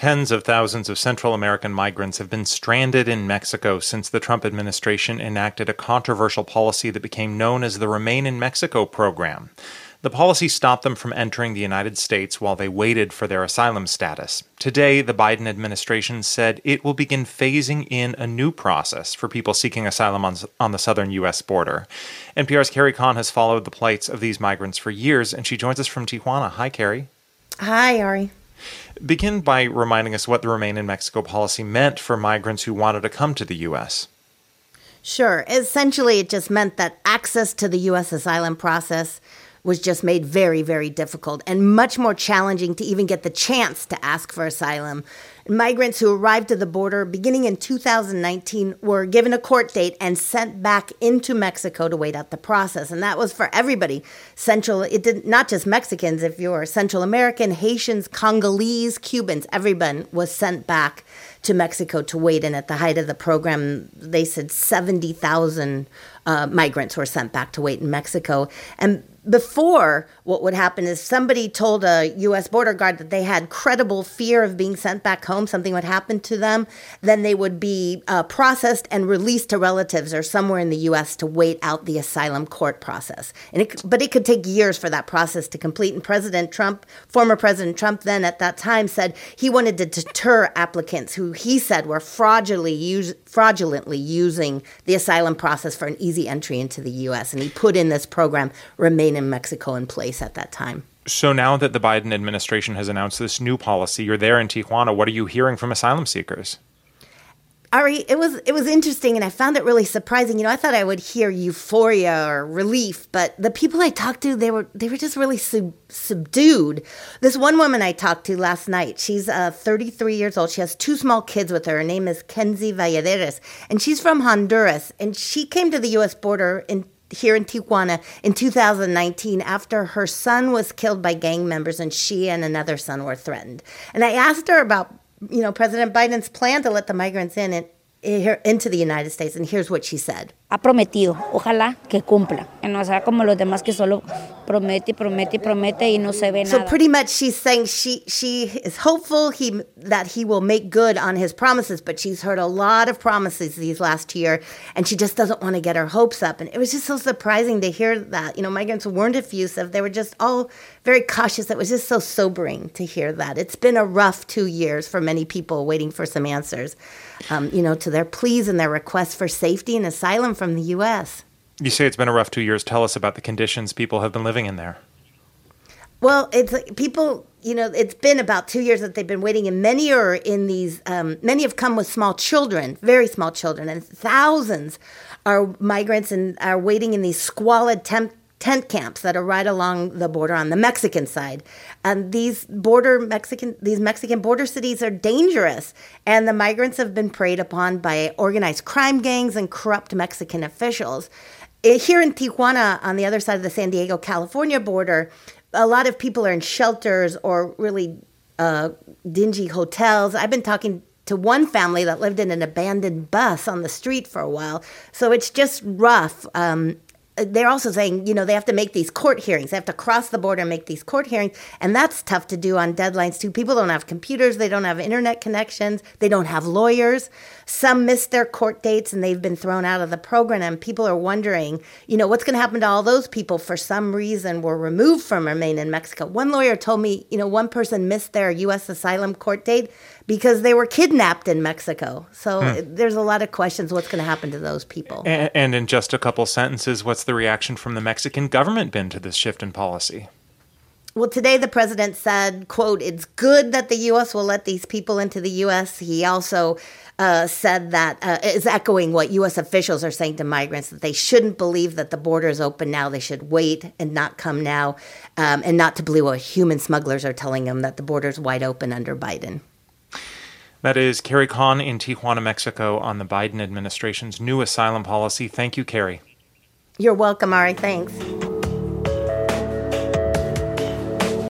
Tens of thousands of Central American migrants have been stranded in Mexico since the Trump administration enacted a controversial policy that became known as the Remain in Mexico program. The policy stopped them from entering the United States while they waited for their asylum status. Today, the Biden administration said it will begin phasing in a new process for people seeking asylum on the southern U.S. border. NPR's Carrie Kahn has followed the plights of these migrants for years, and she joins us from Tijuana. Hi, Carrie. Hi, Ari. Begin by reminding us what the Remain in Mexico policy meant for migrants who wanted to come to the U.S. Sure. Essentially, it just meant that access to the U.S. asylum process was just made very, very difficult and much more challenging to even get the chance to ask for asylum. Migrants who arrived at the border beginning in 2019 were given a court date and sent back into Mexico to wait out the process. And that was for everybody. Not just Mexicans. If you're Central American, Haitians, Congolese, Cubans, everyone was sent back to Mexico to wait. And at the height of the program, they said 70,000 migrants were sent back to wait in Mexico. And before, what would happen is somebody told a U.S. border guard that they had credible fear of being sent back home, something would happen to them, then they would be processed and released to relatives or somewhere in the U.S. to wait out the asylum court process. But it could take years for that process to complete. And former President Trump then at that time said he wanted to deter applicants who he said were fraudulently using the asylum process for an easy entry into the U.S. And he put in this program, Remain in Mexico, in place at that time. So now that the Biden administration has announced this new policy, you're there in Tijuana. What are you hearing from asylum seekers? Ari, it was interesting, and I found it really surprising. I thought I would hear euphoria or relief, but the people I talked to, they were just really subdued. This one woman I talked to last night, she's 33 years old. She has two small kids with her. Her name is Kenzie Valladares, and she's from Honduras. And she came to the U.S. border here in Tijuana in 2019 after her son was killed by gang members and she and another son were threatened. And I asked her about, President Biden's plan to let the migrants into the United States, and here's what she said. Ha prometido, ojalá que cumpla. Que no sea como los demás que solo promete y no se ve nada. So pretty much she's saying she is hopeful that he will make good on his promises, but she's heard a lot of promises these last year, and she just doesn't want to get her hopes up. And it was just so surprising to hear that. Migrants weren't effusive. They were just all very cautious. It was just so sobering to hear that. It's been a rough 2 years for many people waiting for some answers, to their pleas and their requests for safety and asylum from the U.S. You say it's been a rough 2 years. Tell us about the conditions people have been living in there. Well, it's people, it's been about 2 years that they've been waiting, and many have come with small children, very small children, and thousands are migrants and are waiting in these squalid tent camps that are right along the border on the Mexican side. And these Mexican border cities are dangerous. And the migrants have been preyed upon by organized crime gangs and corrupt Mexican officials. Here in Tijuana, on the other side of the San Diego, California border, a lot of people are in shelters or really dingy hotels. I've been talking to one family that lived in an abandoned bus on the street for a while. So it's just rough. They're also saying, they have to make these court hearings. They have to cross the border and make these court hearings. And that's tough to do on deadlines, too. People don't have computers. They don't have internet connections. They don't have lawyers. Some missed their court dates and they've been thrown out of the program. And people are wondering, what's going to happen to all those people for some reason were removed from Remain in Mexico. One lawyer told me, one person missed their U.S. asylum court date because they were kidnapped in Mexico. So there's a lot of questions what's going to happen to those people. And in just a couple sentences, what's the reaction from the Mexican government been to this shift in policy? Well, today the president said, quote, it's good that the U.S. will let these people into the U.S. He also said that, is echoing what U.S. officials are saying to migrants, that they shouldn't believe that the border is open now. They should wait and not come now, and not to believe what human smugglers are telling them, that the border is wide open under Biden. That is Carrie Kahn in Tijuana, Mexico, on the Biden administration's new asylum policy. Thank you, Carrie. You're welcome, Ari. Thanks.